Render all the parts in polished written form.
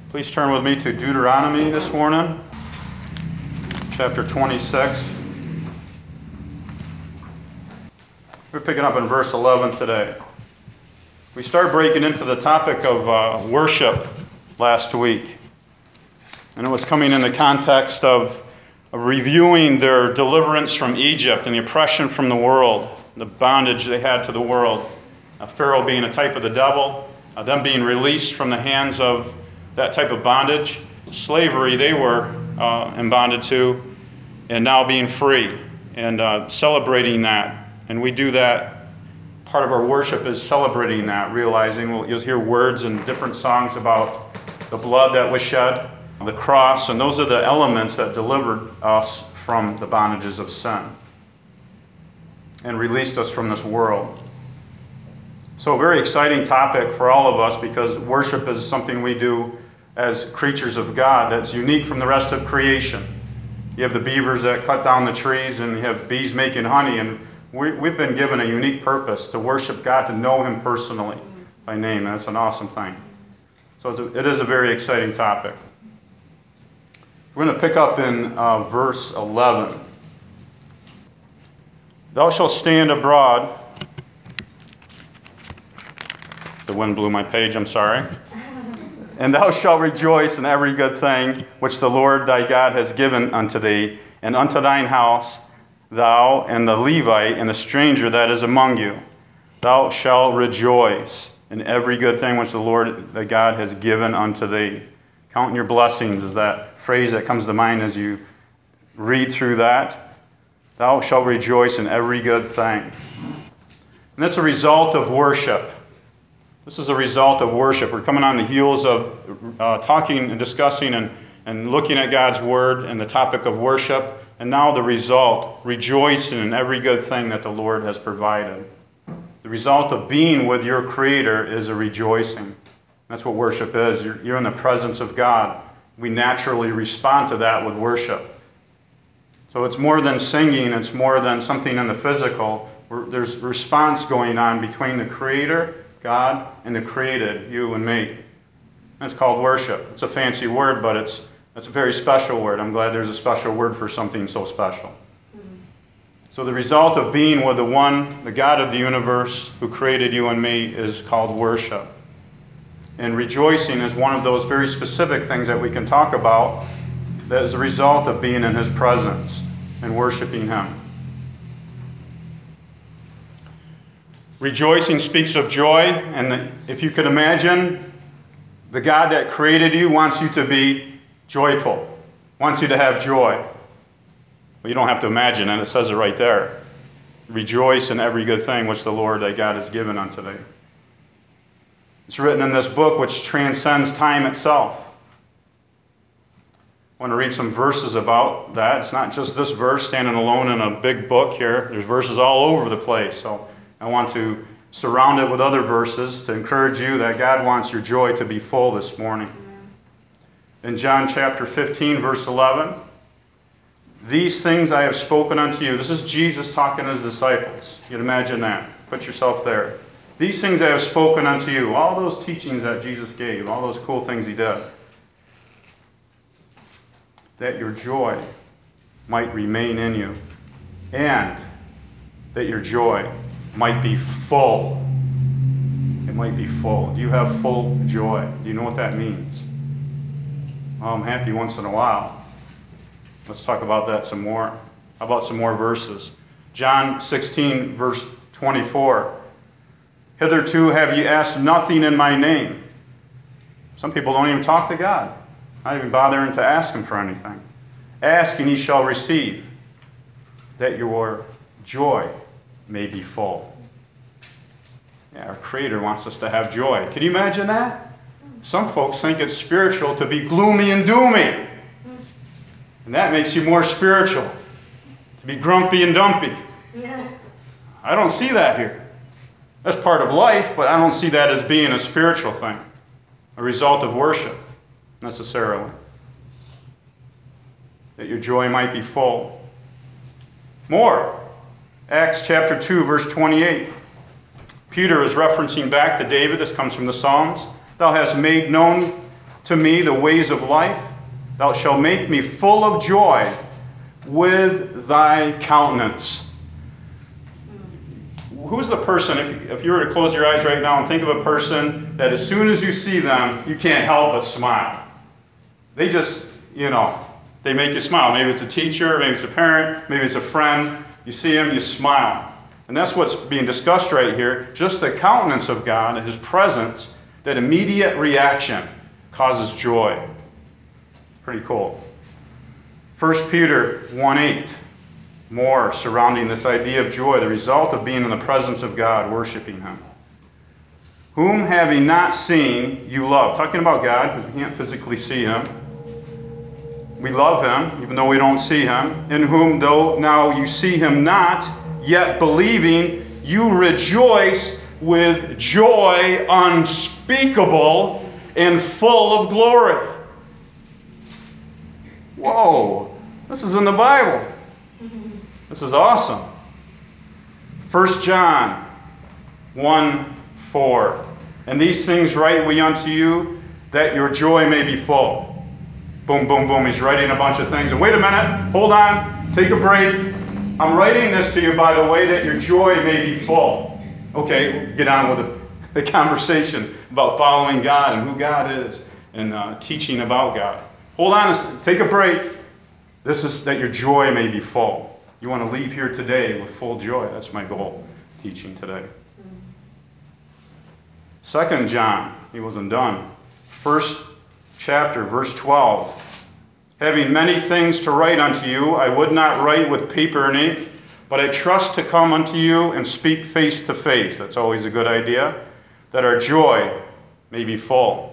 Please turn with me to Deuteronomy this morning, chapter 26. We're picking up in verse 11 today. We started breaking into the topic of worship last week, and it was coming in the context of reviewing their deliverance from Egypt and the oppression from the world, the bondage they had to the world. Pharaoh being a type of the devil, them being released from the hands of that type of bondage, slavery they were in bondage to, and now being free and celebrating that. And we do that. Part of our worship is celebrating that, realizing you'll hear words and different songs about the blood that was shed, the cross, and those are the elements that delivered us from the bondages of sin and released us from this world. So a very exciting topic for all of us, because worship is something we do as creatures of God that's unique from the rest of creation. You have the beavers that cut down the trees, and you have bees making honey, and we've been given a unique purpose to worship God, to know Him personally by name. That's an awesome thing. So it is a very exciting topic. We're going to pick up in verse 11. Thou shalt stand abroad. The wind blew my page, I'm sorry. And thou shalt rejoice in every good thing which the Lord thy God has given unto thee, and unto thine house, thou and the Levite and the stranger that is among you. Thou shalt rejoice in every good thing which the Lord thy God has given unto thee. Counting your blessings is that phrase that comes to mind as you read through that. Thou shalt rejoice in every good thing. And that's a result of worship. This is a result of worship. We're coming on the heels of talking and discussing and looking at God's Word and the topic of worship. And now the result, rejoicing in every good thing that the Lord has provided. The result of being with your Creator is a rejoicing. That's what worship is. You're in the presence of God. We naturally respond to that with worship. So it's more than singing. It's more than something in the physical. There's response going on between the Creator, God, and the created, you and me. That's called worship. It's a fancy word, but it's a very special word. I'm glad there's a special word for something so special. So the result of being with the God of the universe who created you and me, is called worship. And rejoicing is one of those very specific things that we can talk about that is a result of being in His presence and worshiping Him. Rejoicing speaks of joy, and if you could imagine, the God that created you wants you to be joyful, wants you to have joy. Well, you don't have to imagine it, it says it right there. Rejoice in every good thing which the Lord thy God has given unto thee. It's written in this book which transcends time itself. I want to read some verses about that. It's not just this verse standing alone in a big book here. There's verses all over the place, so I want to surround it with other verses to encourage you that God wants your joy to be full this morning. In John chapter 15, verse 11, these things I have spoken unto you. This is Jesus talking to His disciples. You can imagine that. Put yourself there. These things I have spoken unto you. All those teachings that Jesus gave, all those cool things He did. That your joy might remain in you. And that your joy might be full. It might be full. Do you have full joy? Do you know what that means? Well, I'm happy once in a while. Let's talk about that some more. How about some more verses? John 16, verse 24. Hitherto have ye asked nothing in my name. Some people don't even talk to God. Not even bothering to ask Him for anything. Ask and ye shall receive, that your joy may be full. Yeah, our Creator wants us to have joy. Can you imagine that? Some folks think it's spiritual to be gloomy and doomy. And that makes you more spiritual. To be grumpy and dumpy. I don't see that here. That's part of life, but I don't see that as being a spiritual thing. A result of worship, necessarily. That your joy might be full. More. Acts chapter 2, verse 28. Peter is referencing back to David. This comes from the Psalms. Thou hast made known to me the ways of life. Thou shalt make me full of joy with thy countenance. Who's the person, if you were to close your eyes right now and think of a person that as soon as you see them, you can't help but smile? They just, they make you smile. Maybe it's a teacher, maybe it's a parent, maybe it's a friend. You see them, you smile. And that's what's being discussed right here. Just the countenance of God, His presence, that immediate reaction causes joy. Pretty cool. 1 Peter 1:8. More surrounding this idea of joy, the result of being in the presence of God, worshiping Him. Whom having not seen, you love. Talking about God, because we can't physically see Him. We love Him, even though we don't see Him. In whom, though now you see Him not, yet believing, you rejoice with joy unspeakable and full of glory. Whoa, this is in the Bible. This is awesome. 1 John 1:4. And these things write we unto you, that your joy may be full. Boom, boom, boom. He's writing a bunch of things. And wait a minute. Hold on. Take a break. I'm writing this to you, by the way, that your joy may be full. Okay, get on with the conversation about following God and who God is and teaching about God. Hold on. Take a break. This is that your joy may be full. You want to leave here today with full joy. That's my goal, teaching today. 2 John, he wasn't done. First chapter, verse 12. Having many things to write unto you, I would not write with paper and ink, but I trust to come unto you and speak face to face. That's always a good idea. That our joy may be full.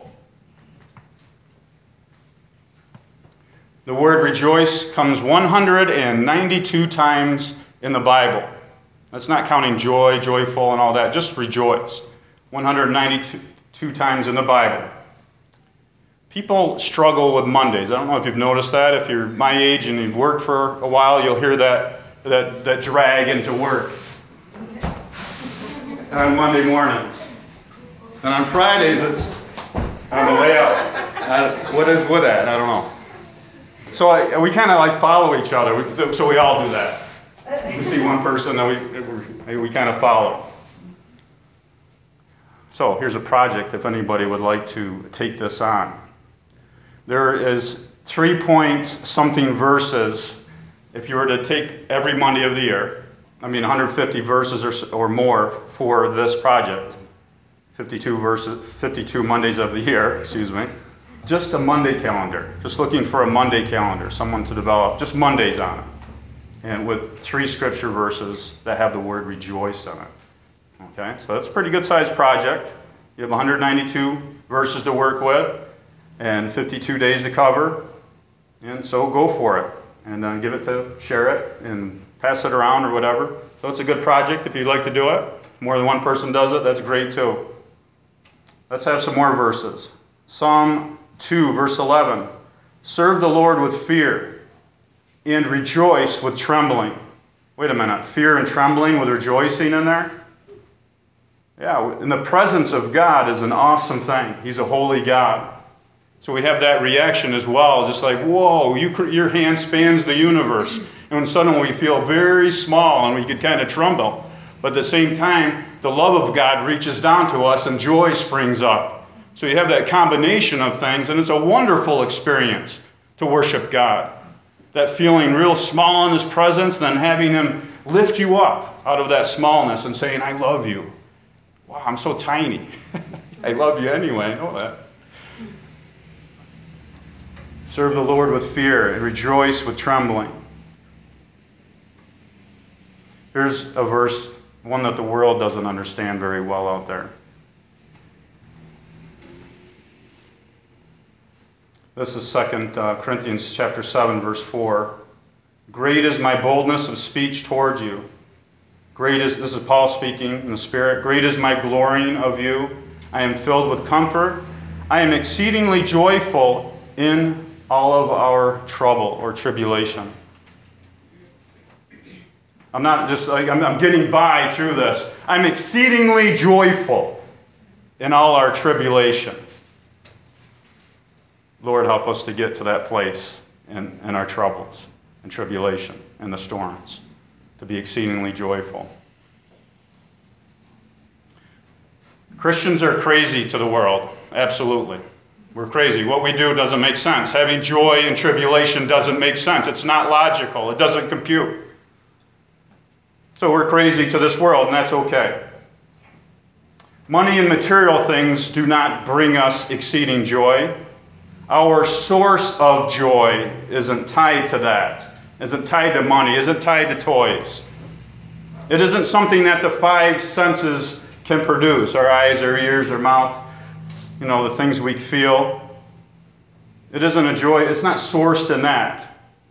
The word rejoice comes 192 times in the Bible. That's not counting joy, joyful, and all that. Just rejoice. 192 times in the Bible. People struggle with Mondays. I don't know if you've noticed that. If you're my age and you've worked for a while, you'll hear that drag into work on Monday mornings. And on Fridays, it's on the way out. What is with that? I don't know. So we kind of follow each other. So we all do that. We see one person, then we kind of follow. So here's a project if anybody would like to take this on. There is 3-point-something verses. If you were to take every Monday of the year, 150 verses or more for this project, 52 Mondays of the year, just a Monday calendar. Just looking for a Monday calendar, someone to develop, just Mondays on it. And with 3 scripture verses that have the word rejoice in it. Okay, so that's a pretty good sized project. You have 192 verses to work with and 52 days to cover. And so go for it. And then share it and pass it around or whatever. So it's a good project if you'd like to do it. If more than one person does it, that's great too. Let's have some more verses. Psalm 2, verse 11. Serve the Lord with fear and rejoice with trembling. Wait a minute. Fear and trembling with rejoicing in there? Yeah, in the presence of God is an awesome thing. He's a holy God. So we have that reaction as well, just like, whoa, your hand spans the universe. And when suddenly we feel very small and we could kind of tremble. But at the same time, the love of God reaches down to us and joy springs up. So you have that combination of things, and it's a wonderful experience to worship God. That feeling real small in His presence, then having Him lift you up out of that smallness and saying, I love you. Wow, I'm so tiny. I love you anyway, I know that. Serve the Lord with fear and rejoice with trembling. Here's a verse, one that the world doesn't understand very well out there. This is 2 Corinthians chapter 7, verse 4. Great is my boldness of speech towards you. This is Paul speaking in the Spirit. Great is my glorying of you. I am filled with comfort. I am exceedingly joyful in all of our trouble or tribulation. I'm not just like, I'm getting by through this. I'm exceedingly joyful in all our tribulation. Lord, help us to get to that place in our troubles and tribulation and the storms, to be exceedingly joyful. Christians are crazy to the world. Absolutely. We're crazy. What we do doesn't make sense. Having joy in tribulation doesn't make sense. It's not logical. It doesn't compute. So we're crazy to this world, and that's okay. Money and material things do not bring us exceeding joy. Our source of joy isn't tied to that, isn't tied to money, isn't tied to toys. It isn't something that the five senses can produce, our eyes, our ears, our mouth, the things we feel. It isn't a joy, it's not sourced in that.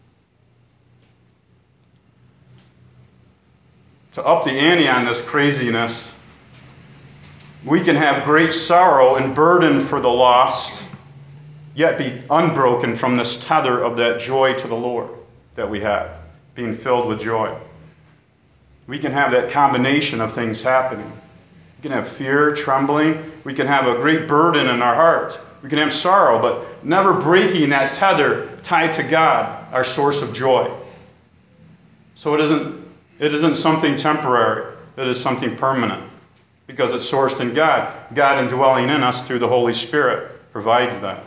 To up the ante on this craziness, we can have great sorrow and burden for the lost, yet be unbroken from this tether of that joy to the Lord that we have, being filled with joy. We can have that combination of things happening. We can have fear, trembling. We can have a great burden in our heart. We can have sorrow, but never breaking that tether tied to God, our source of joy. So it isn't something temporary. It is something permanent because it's sourced in God. God indwelling in us through the Holy Spirit provides that.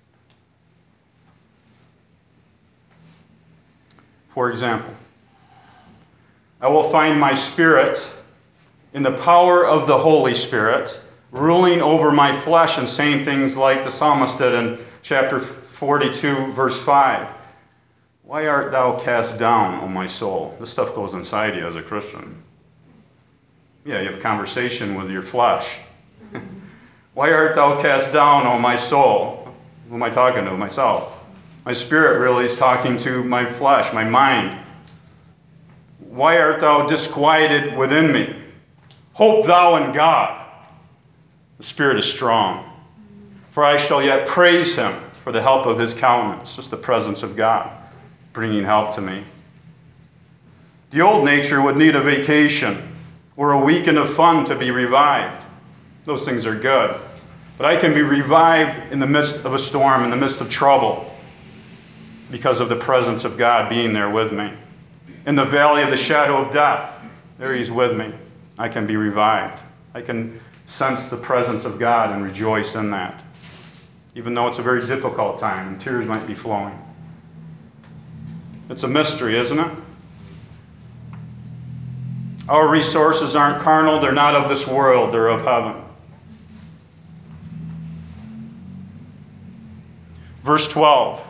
For example, I will find my spirit in the power of the Holy Spirit ruling over my flesh and saying things like the psalmist did in chapter 42, verse 5. Why art thou cast down, O my soul? This stuff goes inside you as a Christian. Yeah, you have a conversation with your flesh. Why art thou cast down, O my soul? Who am I talking to? Myself. My spirit really is talking to my flesh, my mind. Why art thou disquieted within me? Hope thou in God. The Spirit is strong. For I shall yet praise him for the help of his countenance. Just the presence of God bringing help to me. The old nature would need a vacation or a weekend of fun to be revived. Those things are good. But I can be revived in the midst of a storm, in the midst of trouble, because of the presence of God being there with me. In the valley of the shadow of death, there he's with me. I can be revived. I can sense the presence of God and rejoice in that, even though it's a very difficult time and tears might be flowing. It's a mystery, isn't it? Our resources aren't carnal. They're not of this world. They're of heaven. Verse 12.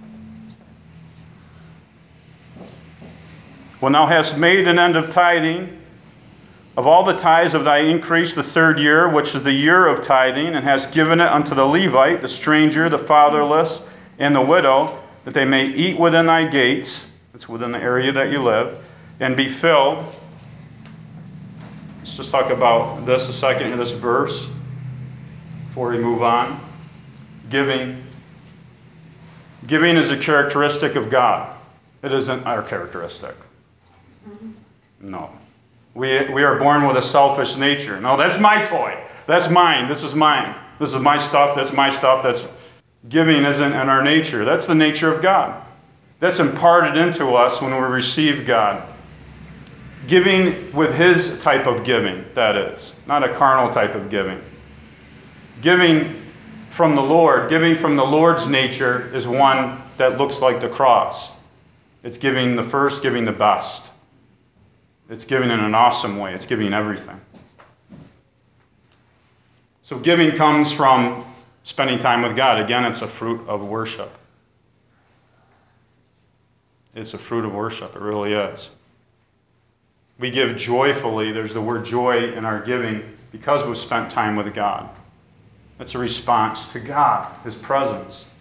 When thou hast made an end of tithing, of all the tithes of thy increase the third year, which is the year of tithing, and hast given it unto the Levite, the stranger, the fatherless, and the widow, that they may eat within thy gates, that's within the area that you live, and be filled. Let's just talk about this a second in this verse before we move on. Giving. Giving is a characteristic of God. It isn't our characteristic. No. We are born with a selfish nature. No, that's my toy. That's mine. This is mine. This is my stuff. That's my stuff. Giving isn't in our nature. That's the nature of God. That's imparted into us when we receive God. Giving with his type of giving, that is. Not a carnal type of giving. Giving from the Lord, giving from the Lord's nature is one that looks like the cross. It's giving the first, giving the best. It's giving in an awesome way. It's giving everything. So giving comes from spending time with God. Again, it's a fruit of worship. It's a fruit of worship. It really is. We give joyfully. There's the word joy in our giving because we've spent time with God. It's a response to God, his presence.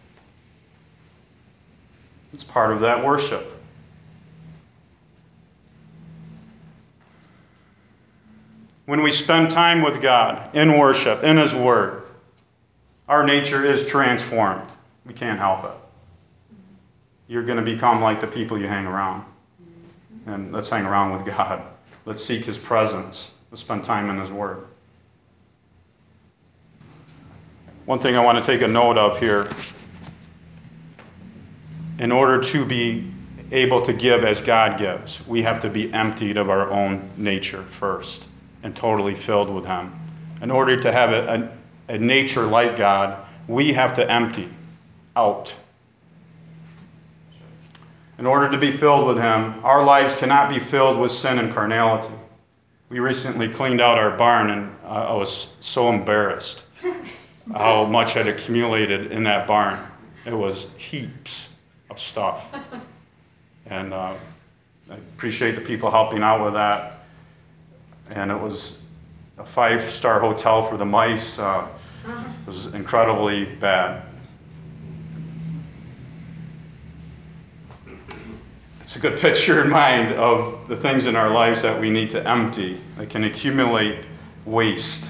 It's part of that worship. When we spend time with God in worship, in his word, our nature is transformed. We can't help it. You're going to become like the people you hang around. And let's hang around with God. Let's seek his presence. Let's spend time in his word. One thing I want to take a note of here In order to be able to give as God gives, we have to be emptied of our own nature first and totally filled with Him. In order to have a nature like God, we have to empty out. In order to be filled with Him, our lives cannot be filled with sin and carnality. We recently cleaned out our barn, and I was so embarrassed how much had accumulated in that barn. It was heaps of stuff. And I appreciate the people helping out with that. And it was a 5-star hotel for the mice. It was incredibly bad. It's a good picture in mind of the things in our lives that we need to empty, that can accumulate waste.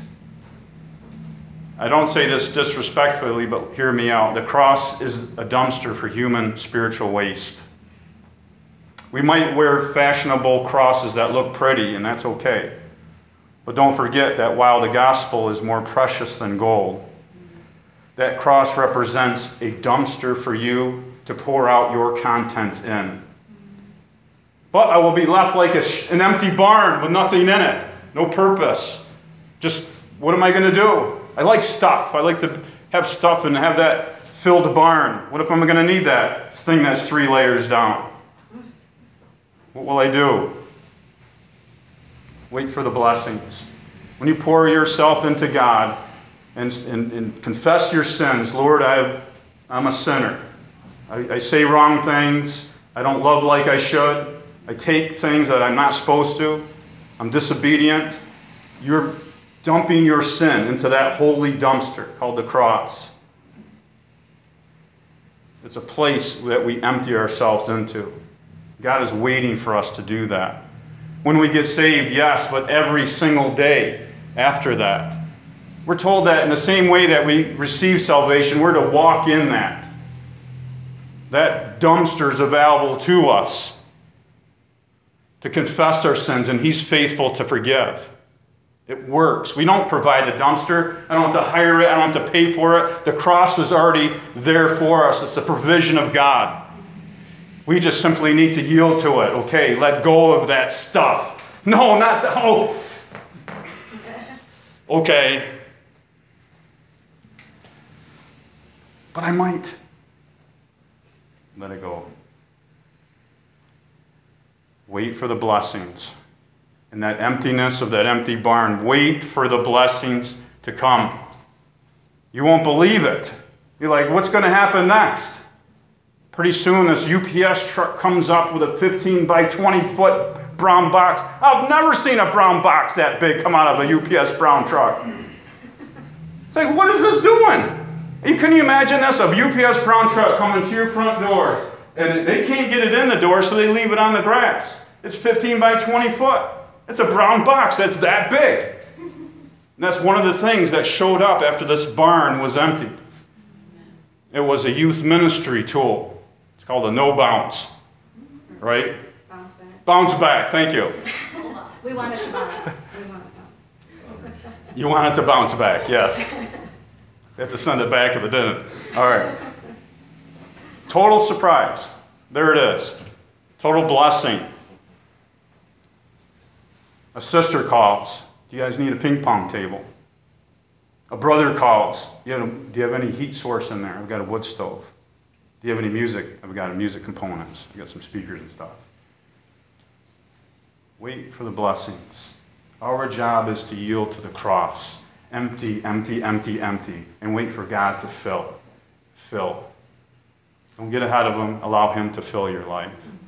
I don't say this disrespectfully, but hear me out. The cross is a dumpster for human spiritual waste. We might wear fashionable crosses that look pretty, and that's okay. But don't forget that while the gospel is more precious than gold, that cross represents a dumpster for you to pour out your contents in. But I will be left like an empty barn with nothing in it, no purpose. Just, what am I going to do? I like stuff. I like to have stuff and have that filled barn. What if I'm going to need that thing that's 3 layers down? What will I do? Wait for the blessings. When you pour yourself into God and confess your sins, Lord, I'm a sinner. I say wrong things. I don't love like I should. I take things that I'm not supposed to. I'm disobedient. You're dumping your sin into that holy dumpster called the cross. It's a place that we empty ourselves into. God is waiting for us to do that. When we get saved, yes, but every single day after that. We're told that in the same way that we receive salvation, we're to walk in that. That dumpster is available to us to confess our sins, and He's faithful to forgive. It works. We don't provide the dumpster. I don't have to hire it. I don't have to pay for it. The cross was already there for us. It's the provision of God. We just simply need to yield to it. Okay, let go of that stuff. No, not that. Oh. Okay. But I might. Let it go. Wait for the blessings. In that emptiness of that empty barn, wait for the blessings to come. You won't believe it. You're like, what's going to happen next? Pretty soon this UPS truck comes up with a 15 by 20 foot brown box. I've never seen a brown box that big come out of a UPS brown truck. It's like, what is this doing? Can you imagine this? A UPS brown truck coming to your front door, and they can't get it in the door, so they leave it on the grass. It's 15 by 20 foot. It's a brown box that's that big. And that's one of the things that showed up after this barn was emptied. It was a youth ministry tool. It's called a no bounce, right? Bounce back. Bounce back, thank you. We want it to bounce. You want it to bounce back, yes. You have to send it back if it didn't. All right. Total surprise. There it is. Total blessing. A sister calls. Do you guys need a ping pong table? A brother calls. Do you have any heat source in there? I've got a wood stove. Do you have any music? I've got music components. I've got some speakers and stuff. Wait for the blessings. Our job is to yield to the cross. Empty, empty, empty, empty. And wait for God to fill. Fill. Don't get ahead of Him. Allow Him to fill your life.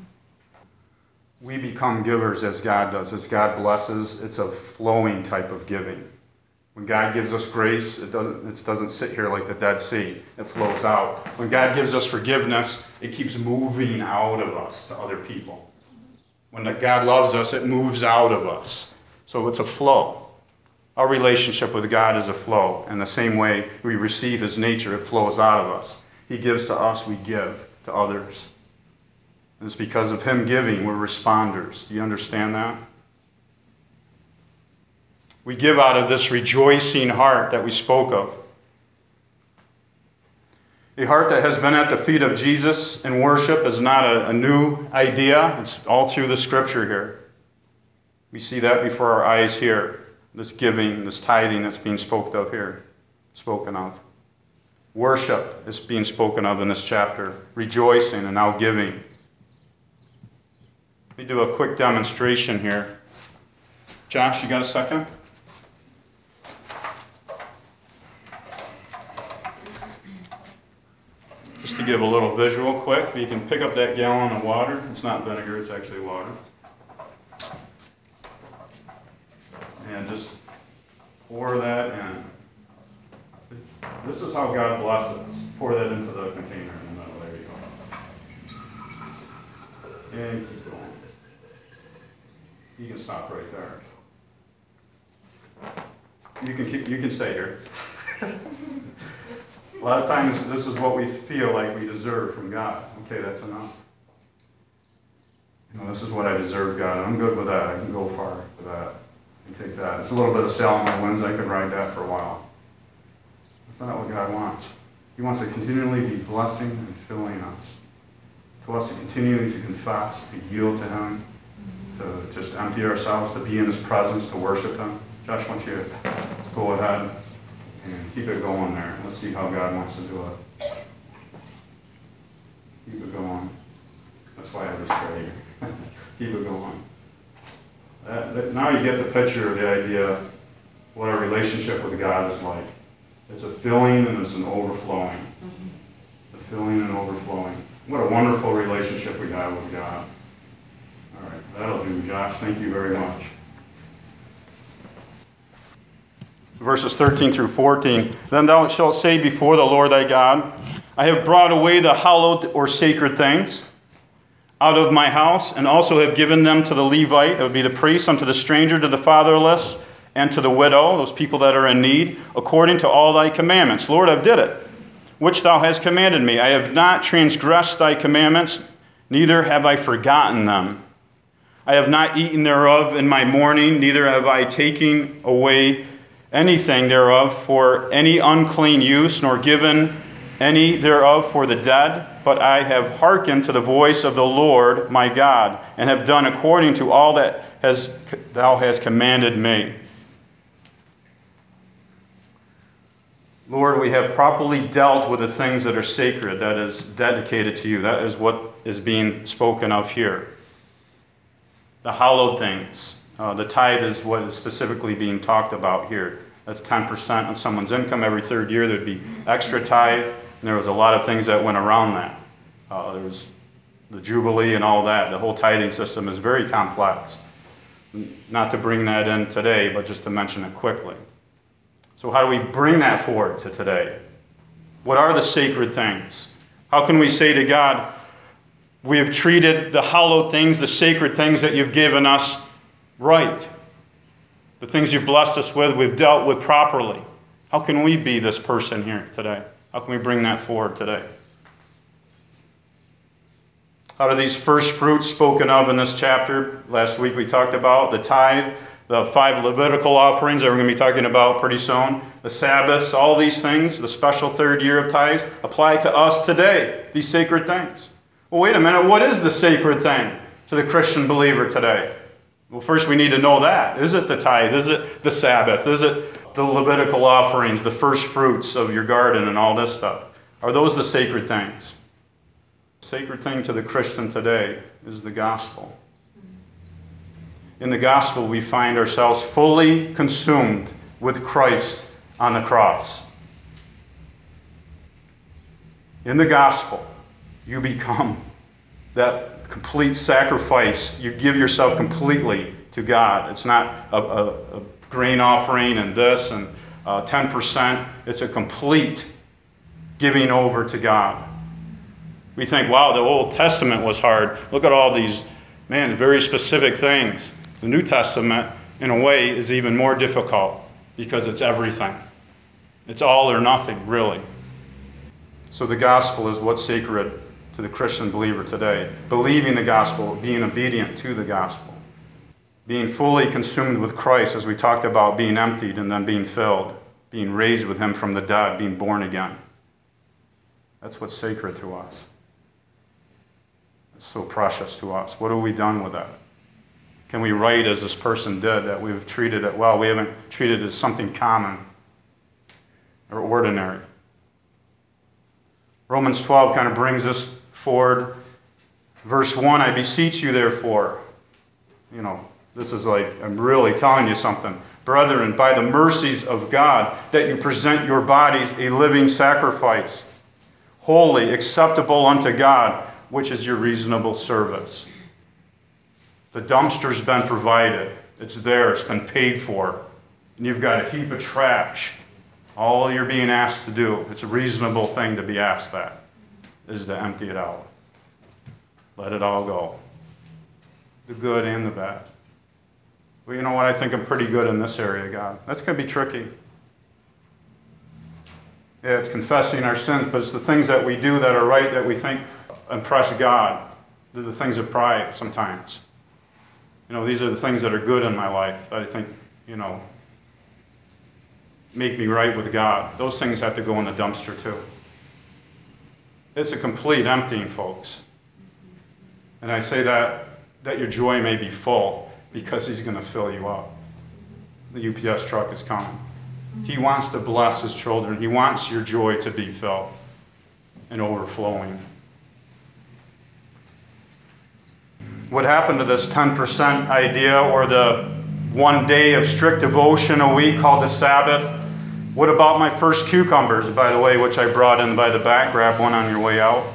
We become givers as God does. As God blesses, it's a flowing type of giving. When God gives us grace, it doesn't sit here like the Dead Sea. It flows out. When God gives us forgiveness, it keeps moving out of us to other people. When God loves us, it moves out of us. So it's a flow. Our relationship with God is a flow. In the same way we receive His nature, it flows out of us. He gives to us, we give to others. And it's because of Him giving, we're responders. Do you understand that? We give out of this rejoicing heart that we spoke of. A heart that has been at the feet of Jesus in worship is not a new idea. It's all through the scripture here. We see that before our eyes here. This giving, this tithing that's being spoken of. Worship is being spoken of in this chapter. Rejoicing and now giving. Let me do a quick demonstration here. Josh, you got a second? Just to give a little visual quick, you can pick up that gallon of water. It's not vinegar, it's actually water. And just pour that in. This is how God blesses. Pour that into the container in the middle. There you go. And keep going. You can stop right there. You can stay here. A lot of times this is what we feel like we deserve from God. Okay, that's enough. This is what I deserve, God. I'm good with that. I can go far with that. I can take that. It's a little bit of sail on my winds. I could ride that for a while. That's not what God wants. He wants to continually be blessing and filling us. He wants to continually to confess, to yield to Him, to just empty ourselves, to be in His presence, to worship Him. Josh, why don't you go ahead and keep it going there. Let's see how God wants to do it. Keep it going. That's why I have this right here. Keep it going. Now you get the picture of the idea what our relationship with God is like. It's a filling and it's an overflowing. A filling and overflowing. What a wonderful relationship we have with God. All right, that'll do, Josh. Thank you very much. Verses 13 through 14. Then thou shalt say before the Lord thy God, I have brought away the hallowed or sacred things out of my house, and also have given them to the Levite, that would be the priest, unto the stranger, to the fatherless, and to the widow, those people that are in need, according to all thy commandments. Lord, I've did it, which thou hast commanded me. I have not transgressed thy commandments, neither have I forgotten them. I have not eaten thereof in my mourning, neither have I taken away anything thereof for any unclean use, nor given any thereof for the dead, but I have hearkened to the voice of the Lord my God, and have done according to all that thou hast commanded me. Lord, we have properly dealt with the things that are sacred, that is dedicated to you. That is what is being spoken of here. The hallowed things. The tithe is what is specifically being talked about here. That's 10% of someone's income every third year. There'd be extra tithe, and there was a lot of things that went around that. There was the Jubilee and all that. The whole tithing system is very complex. Not to bring that in today, but just to mention it quickly. So how do we bring that forward to today? What are the sacred things? How can we say to God, we have treated the hallowed things, the sacred things that you've given us right? The things you've blessed us with, we've dealt with properly. How can we be this person here today? How can we bring that forward today? How do these first fruits spoken of in this chapter? Last week we talked about the tithe, the 5 Levitical offerings that we're going to be talking about pretty soon, the Sabbaths, all these things, the special third year of tithes, apply to us today, these sacred things. Well, wait a minute, what is the sacred thing to the Christian believer today? Well, first we need to know that. Is it the tithe? Is it the Sabbath? Is it the Levitical offerings, the first fruits of your garden and all this stuff? Are those the sacred things? The sacred thing to the Christian today is the gospel. In the gospel, we find ourselves fully consumed with Christ on the cross. In the gospel, you become that complete sacrifice. You give yourself completely to God. It's not a grain offering and this and 10%. It's a complete giving over to God. We think, wow, the Old Testament was hard. Look at all these, very specific things. The New Testament, in a way, is even more difficult because it's everything. It's all or nothing, really. So the gospel is what's sacred to the Christian believer today. Believing the gospel, being obedient to the gospel. Being fully consumed with Christ, as we talked about, being emptied and then being filled. Being raised with him from the dead, being born again. That's what's sacred to us. It's so precious to us. What have we done with that? Can we write as this person did, that we've treated it well? We haven't treated it as something common or ordinary. Romans 12 kind of brings us forward. Verse 1, I beseech you therefore. This is like, I'm really telling you something. Brethren, by the mercies of God, that you present your bodies a living sacrifice, holy, acceptable unto God, which is your reasonable service. The dumpster's been provided. It's there. It's been paid for. And you've got a heap of trash. All you're being asked to do, it's a reasonable thing to be asked that, is to empty it out. Let it all go. The good and the bad. Well, you know what? I think I'm pretty good in this area, God. That's going to be tricky. Yeah, it's confessing our sins, but it's the things that we do that are right that we think impress God. They're the things of pride sometimes. These are the things that are good in my life that I think, make me right with God. Those things have to go in the dumpster too. It's a complete emptying, folks. And I say that your joy may be full because he's going to fill you up. The UPS truck is coming. He wants to bless his children. He wants your joy to be filled and overflowing. What happened to this 10% idea, or the 1 day of strict devotion a week called the Sabbath? What about my first cucumbers, by the way, which I brought in by the back? Grab one on your way out.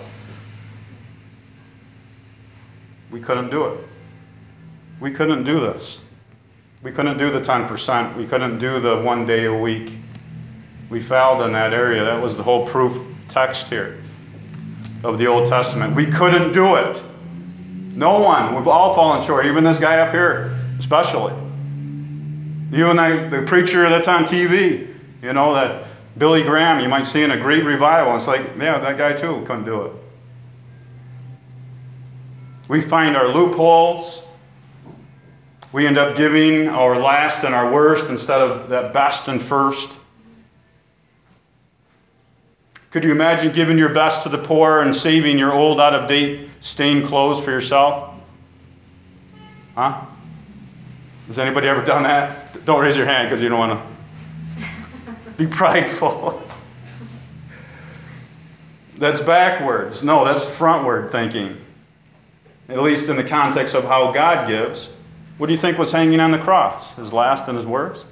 We couldn't do it. We couldn't do this. We couldn't do the 10%. We couldn't do the 1 day a week. We failed in that area. That was the whole proof text here of the Old Testament. We couldn't do it. No one. We've all fallen short. Even this guy up here, especially. Even the preacher that's on TV, that Billy Graham, you might see in a great revival. It's like, yeah, that guy too couldn't do it. We find our loopholes. We end up giving our last and our worst instead of that best and first. Could you imagine giving your best to the poor and saving your old, out-of-date, stained clothes for yourself? Huh? Has anybody ever done that? Don't raise your hand because you don't want to be prideful. That's backwards. No, that's frontward thinking. At least in the context of how God gives. What do you think was hanging on the cross? His last and his worst?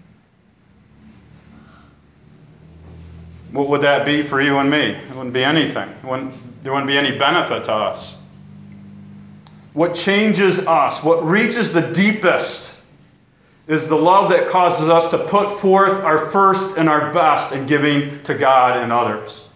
What would that be for you and me? It wouldn't be anything. There wouldn't be any benefit to us. What changes us, what reaches the deepest, is the love that causes us to put forth our first and our best in giving to God and others.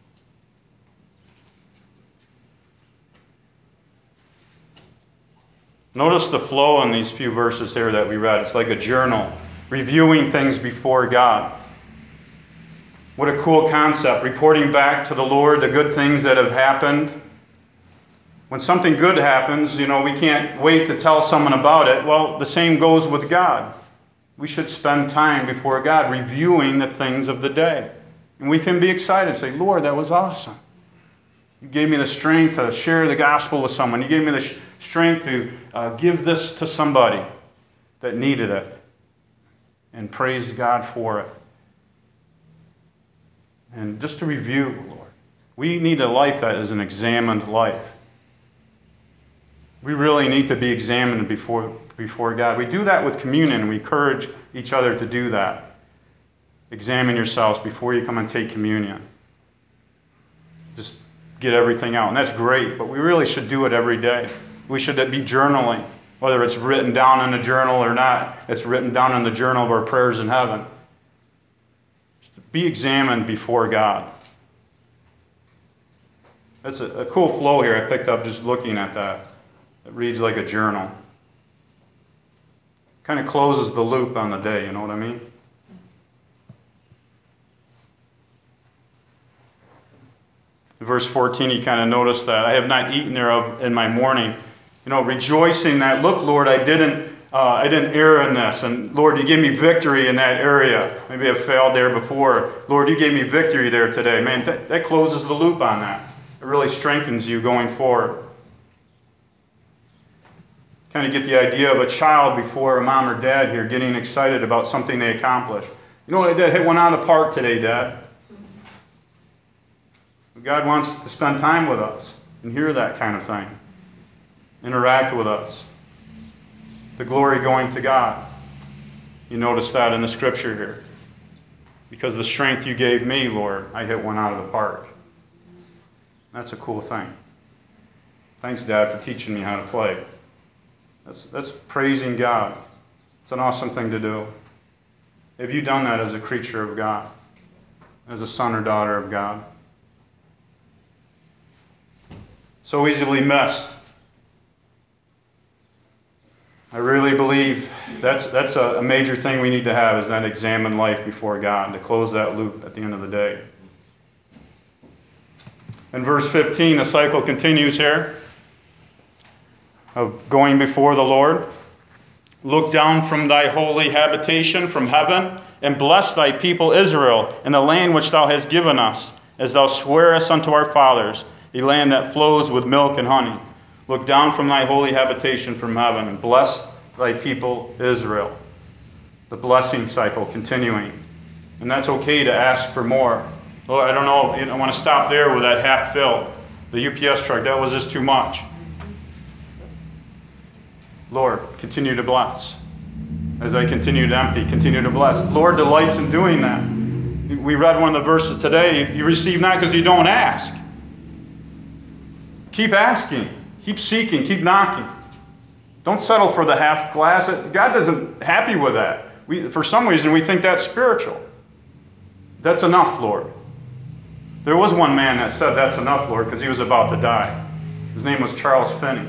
Notice the flow in these few verses here that we read. It's like a journal, reviewing things before God. What a cool concept, reporting back to the Lord the good things that have happened. When something good happens, we can't wait to tell someone about it. Well, the same goes with God. We should spend time before God reviewing the things of the day. And we can be excited and say, Lord, that was awesome. You gave me the strength to share the gospel with someone. You gave me the strength to give this to somebody that needed it. And praise God for it. And just to review, Lord, we need a life that is an examined life. We really need to be examined before God. We do that with communion. We encourage each other to do that. Examine yourselves before you come and take communion. Just get everything out. And that's great, but we really should do it every day. We should be journaling, whether it's written down in a journal or not. It's written down in the journal of our prayers in heaven. Just be examined before God. That's a cool flow here I picked up just looking at that. It reads like a journal. Kind of closes the loop on the day, you know what I mean? In verse 14, you kind of notice that. I have not eaten thereof in my mourning. Rejoicing that, look, Lord, I didn't I didn't err in this. And Lord, you gave me victory in that area. Maybe I've failed there before. Lord, you gave me victory there today. Man, that closes the loop on that. It really strengthens you going forward. Kind of get the idea of a child before a mom or dad here getting excited about something they accomplished. You know what I did? Hit one out of the park today, Dad. God wants to spend time with us and hear that kind of thing. Interact with us. The glory going to God. You notice that in the scripture here. Because the strength you gave me, Lord, I hit one out of the park. That's a cool thing. Thanks, Dad, for teaching me how to play. That's praising God. It's an awesome thing to do. Have you done that as a creature of God? As a son or daughter of God? So easily missed. I really believe that's a major thing we need to have, is that examine life before God, to close that loop at the end of the day. In verse 15, the cycle continues here of going before the Lord. Look down from thy holy habitation from heaven, and bless thy people Israel in the land which thou hast given us, as thou swearest unto our fathers, a land that flows with milk and honey. Look down from thy holy habitation from heaven, and bless thy people Israel. The blessing cycle continuing. And that's okay to ask for more. Lord, I don't know, I want to stop there with that half filled. The UPS truck, that was just too much. Lord, continue to bless. As I continue to empty, continue to bless. Lord delights in doing that. We read one of the verses today. You receive not because you don't ask. Keep asking. Keep seeking. Keep knocking. Don't settle for the half glass. God isn't happy with that. For some reason, we think that's spiritual. That's enough, Lord. There was one man that said that's enough, Lord, because he was about to die. His name was Charles Finney.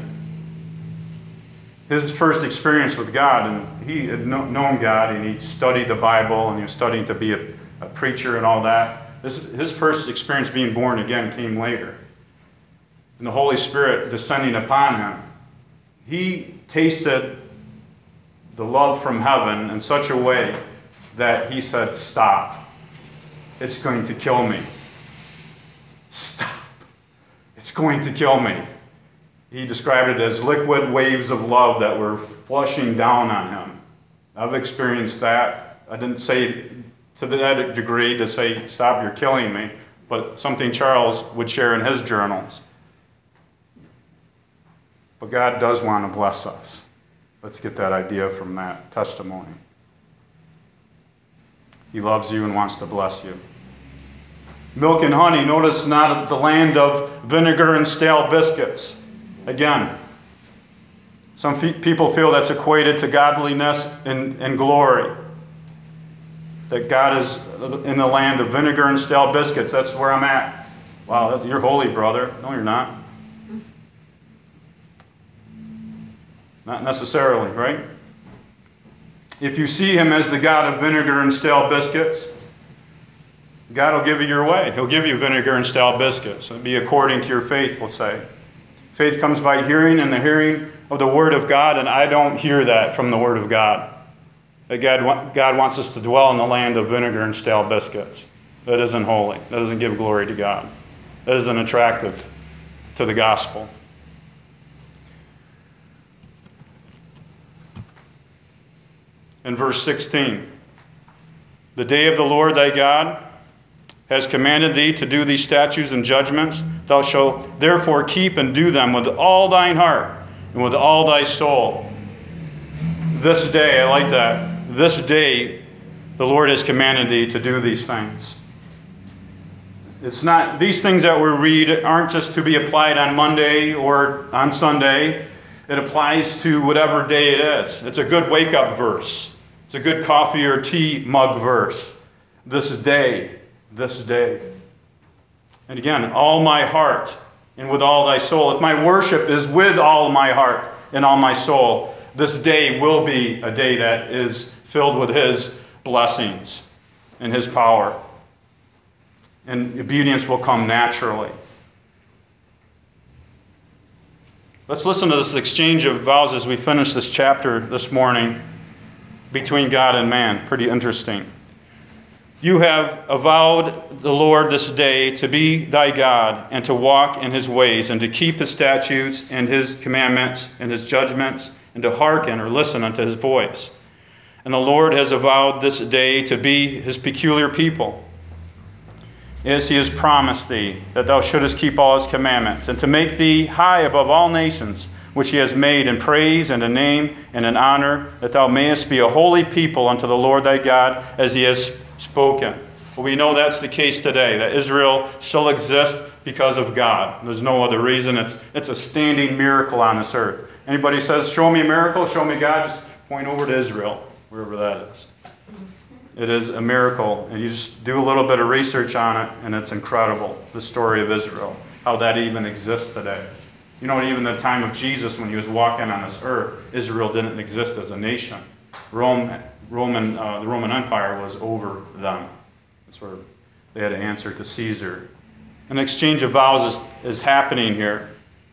His first experience with God, and he had known God, and he studied the Bible, and he was studying to be a preacher and all that. His first experience being born again came later. And the Holy Spirit descending upon him, he tasted the love from heaven in such a way that he said, "Stop. It's going to kill me. Stop. It's going to kill me." He described it as liquid waves of love that were flushing down on him. I've experienced that. I didn't say to that degree to say, "Stop, you're killing me," but something Charles would share in his journals. But God does want to bless us. Let's get that idea from that testimony. He loves you and wants to bless you. Milk and honey, notice not the land of vinegar and stale biscuits. Again, some people feel that's equated to godliness and glory. That God is in the land of vinegar and stale biscuits. That's where I'm at. Wow, you're holy, brother. No, you're not. Not necessarily, right? If you see him as the God of vinegar and stale biscuits, God will give you your way. He'll give you vinegar and stale biscuits. It'll be according to your faith, we'll say. Faith comes by hearing, and the hearing of the Word of God, and I don't hear that from the Word of God. That God wants us to dwell in the land of vinegar and stale biscuits. That isn't holy. That doesn't give glory to God. That isn't attractive to the gospel. In verse 16, the day of the Lord thy God has commanded thee to do these statutes and judgments. Thou shalt therefore keep and do them with all thine heart and with all thy soul. This day, I like that. This day, the Lord has commanded thee to do these things. It's not, these things that we read aren't just to be applied on Monday or on Sunday. It applies to whatever day it is. It's a good wake-up verse. It's a good coffee or tea mug verse. This day. And again, all my heart and with all thy soul. If my worship is with all my heart and all my soul, this day will be a day that is filled with his blessings and his power. And obedience will come naturally. Let's listen to this exchange of vows as we finish this chapter this morning between God and man. Pretty interesting. You have avowed the Lord this day to be thy God, and to walk in his ways, and to keep his statutes and his commandments and his judgments, and to hearken or listen unto his voice. And the Lord has avowed this day to be his peculiar people, as he has promised thee, that thou shouldest keep all his commandments, and to make thee high above all nations, which he has made in praise and in name and in honor, that thou mayest be a holy people unto the Lord thy God, as he has spoken. Well, we know that's the case today, that Israel still exists because of God. There's no other reason. It's a standing miracle on this earth. Anybody says, show me a miracle, show me God, just point over to Israel, wherever that is. It is a miracle, and you just do a little bit of research on it, and it's incredible, the story of Israel, how that even exists today. You know, even the time of Jesus, when he was walking on this earth, Israel didn't exist as a nation. The Roman Empire was over them. That's where they had to answer to Caesar. An exchange of vows is happening here.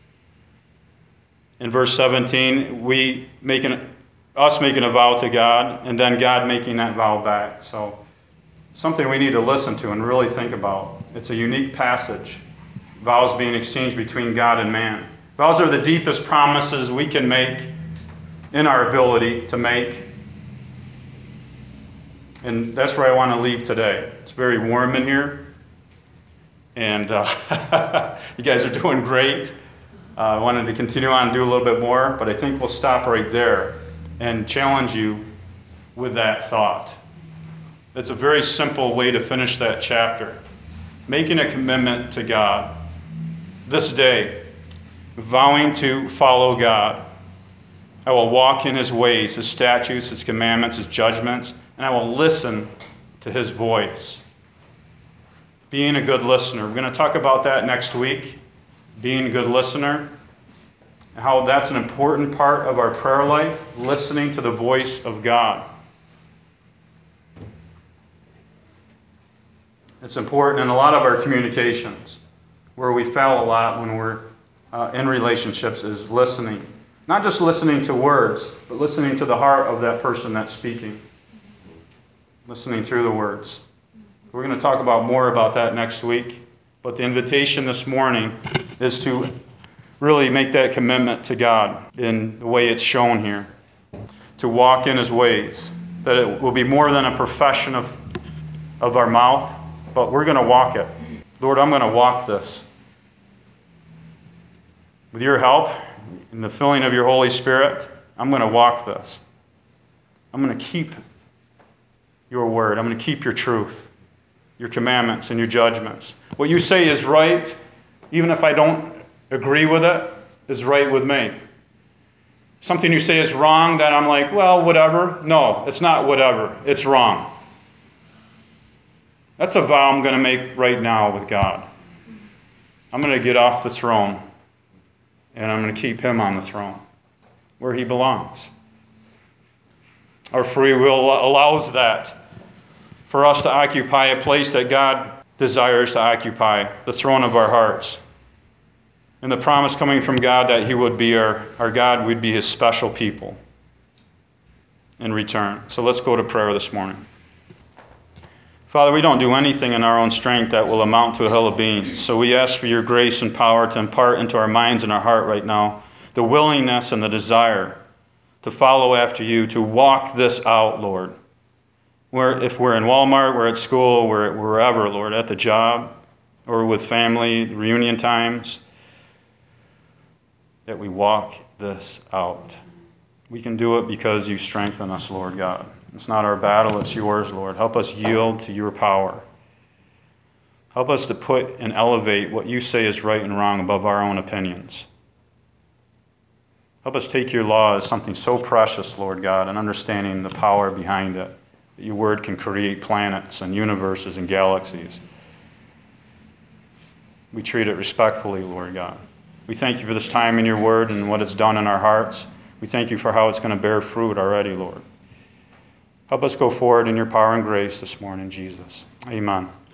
In verse 17, us making a vow to God, and then God making that vow back. So something we need to listen to and really think about. It's a unique passage. Vows being exchanged between God and man. Vows are the deepest promises we can make in our ability to make. And that's where I want to leave today. It's very warm in here. And you guys are doing great. I wanted to continue on and do a little bit more, but I think we'll stop right there and challenge you with that thought. It's a very simple way to finish that chapter. Making a commitment to God this day, vowing to follow God. I will walk in his ways, his statutes, his commandments, his judgments, and I will listen to his voice. Being a good listener. We're going to talk about that next week. Being a good listener. How that's an important part of our prayer life, listening to the voice of God. It's important in a lot of our communications. Where we fail a lot when we're in relationships is listening. Not just listening to words, but listening to the heart of that person that's speaking. Listening through the words. We're going to talk more about that next week. But the invitation this morning is to really make that commitment to God in the way it's shown here. To walk in his ways. That it will be more than a profession of our mouth, but we're going to walk it. Lord, I'm going to walk this. With your help and the filling of your Holy Spirit, I'm going to walk this. I'm going to keep your word. I'm going to keep your truth, your commandments and your judgments. What you say is right, even if I don't agree with it, is right with me. Something you say is wrong, that I'm like, well, whatever. No, it's not whatever. It's wrong. That's a vow I'm going to make right now with God. I'm going to get off the throne, and I'm going to keep him on the throne, where he belongs. Our free will allows that, for us to occupy a place that God desires to occupy, the throne of our hearts. And the promise coming from God that he would be our God, we'd be his special people in return. So let's go to prayer this morning. Father, we don't do anything in our own strength that will amount to a hill of beans. So we ask for your grace and power to impart into our minds and our heart right now the willingness and the desire to follow after you, to walk this out, Lord. If we're in Walmart, we're at school, we're wherever, Lord, at the job, or with family, reunion times, that we walk this out. We can do it because you strengthen us, Lord God. It's not our battle, it's yours, Lord. Help us yield to your power. Help us to put and elevate what you say is right and wrong above our own opinions. Help us take your law as something so precious, Lord God, and understanding the power behind it. That your word can create planets and universes and galaxies. We treat it respectfully, Lord God. We thank you for this time in your word and what it's done in our hearts. We thank you for how it's going to bear fruit already, Lord. Help us go forward in your power and grace this morning, Jesus. Amen.